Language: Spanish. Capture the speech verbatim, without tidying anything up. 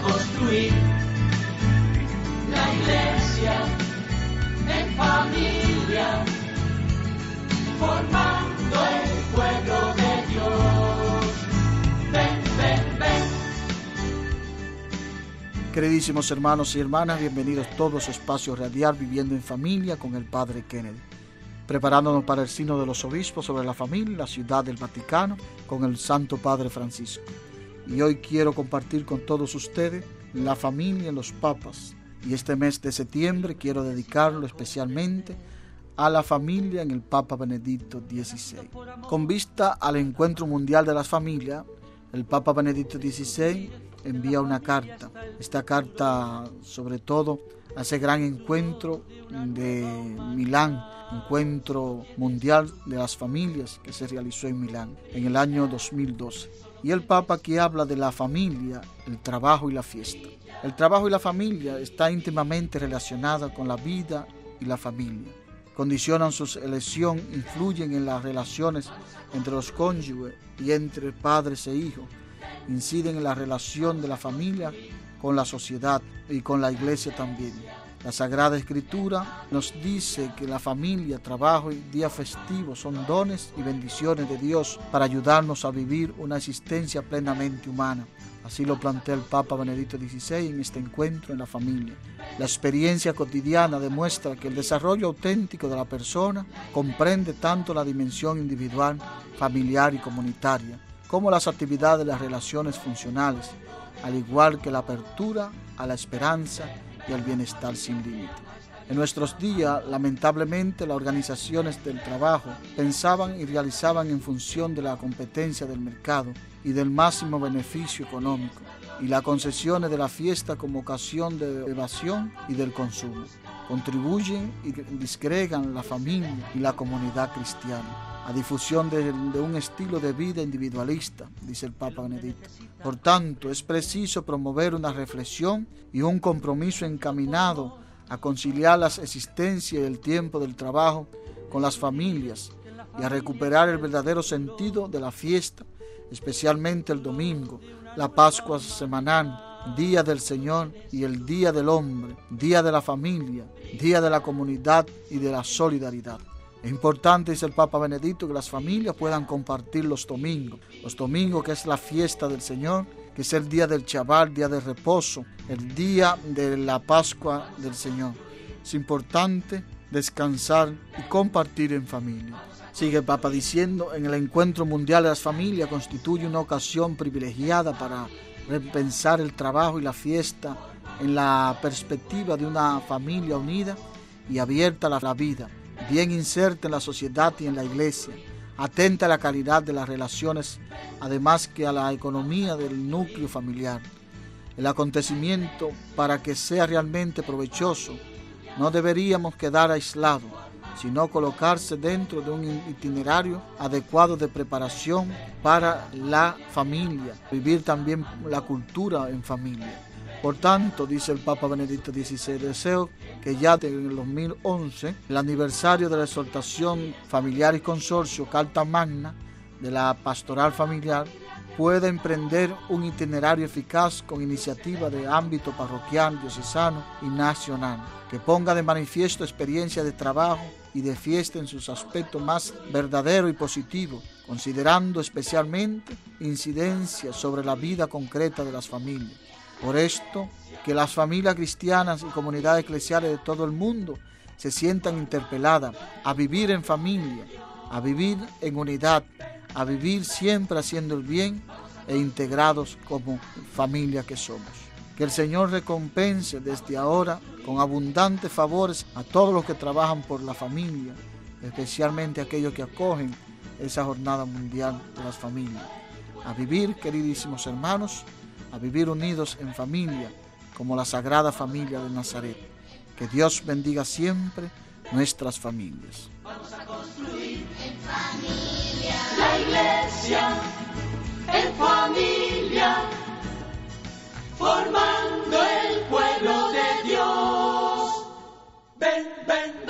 construir la iglesia en familia, formando el pueblo de Dios. Ven, ven, ven. Queridísimos hermanos y hermanas, bienvenidos todos a Espacio Radial Viviendo en Familia con el Padre Kennedy. Preparándonos para el Sínodo de los Obispos sobre la familia en la Ciudad del Vaticano con el Santo Padre Francisco. Y hoy quiero compartir con todos ustedes la familia en los papas. Y este mes de septiembre quiero dedicarlo especialmente a la familia en el Papa Benedicto dieciséis. Con vista al Encuentro Mundial de las Familias, el Papa Benedicto dieciséis envía una carta. Esta carta, sobre todo, hace gran encuentro de Milán, encuentro mundial de las familias que se realizó en Milán en el año dos mil doce. Y el Papa aquí habla de la familia, el trabajo y la fiesta. El trabajo y la familia está íntimamente relacionada con la vida y la familia. Condicionan su elección, influyen en las relaciones entre los cónyuges y entre padres e hijos, inciden en la relación de la familia con la sociedad y con la iglesia también. La Sagrada Escritura nos dice que la familia, trabajo y día festivo son dones y bendiciones de Dios para ayudarnos a vivir una existencia plenamente humana. Así lo plantea el Papa Benedicto dieciséis en este encuentro en la familia. La experiencia cotidiana demuestra que el desarrollo auténtico de la persona comprende tanto la dimensión individual, familiar y comunitaria, como las actividades de las relaciones funcionales, al igual que la apertura a la esperanza y al bienestar sin límite. En nuestros días, lamentablemente, las organizaciones del trabajo pensaban y realizaban en función de la competencia del mercado y del máximo beneficio económico, y las concesiones de la fiesta como ocasión de evasión y del consumo. Contribuyen y disgregan la familia y la comunidad cristiana, a difusión de, de un estilo de vida individualista, dice el Papa Benedicto. Por tanto, es preciso promover una reflexión y un compromiso encaminado a conciliar las existencias y el tiempo del trabajo con las familias y a recuperar el verdadero sentido de la fiesta, especialmente el domingo, la Pascua semanal, Día del Señor y el Día del Hombre, Día de la Familia, Día de la Comunidad y de la Solidaridad. Es importante, dice el Papa Benedicto, que las familias puedan compartir los domingos. Los domingos, que es la fiesta del Señor, que es el día del Shabbat, día de reposo, el día de la Pascua del Señor. Es importante descansar y compartir en familia. Sigue el Papa diciendo, en el Encuentro Mundial de las Familias constituye una ocasión privilegiada para repensar el trabajo y la fiesta en la perspectiva de una familia unida y abierta a la vida, bien inserta en la sociedad y en la iglesia, atenta a la calidad de las relaciones, además que a la economía del núcleo familiar. El acontecimiento, para que sea realmente provechoso, no deberíamos quedar aislados, sino colocarse dentro de un itinerario adecuado de preparación para la familia, vivir también la cultura en familia. Por tanto, dice el Papa Benedicto dieciséis, deseo que ya en el dos mil once, el aniversario de la exhortación familiar y consorcio Carta Magna de la pastoral familiar, pueda emprender un itinerario eficaz con iniciativa de ámbito parroquial, diocesano y nacional, que ponga de manifiesto experiencia de trabajo y de fiesta en sus aspectos más verdaderos y positivos, considerando especialmente incidencias sobre la vida concreta de las familias. Por esto, que las familias cristianas y comunidades eclesiales de todo el mundo se sientan interpeladas a vivir en familia, a vivir en unidad, a vivir siempre haciendo el bien e integrados como familia que somos. Que el Señor recompense desde ahora con abundantes favores a todos los que trabajan por la familia, especialmente aquellos que acogen esa jornada mundial de las familias. A vivir, queridísimos hermanos, a vivir unidos en familia, como la Sagrada Familia de Nazaret. Que Dios bendiga siempre nuestras familias. Vamos a construir en familia la iglesia, en familia, formando el pueblo de Dios. Ven, ven.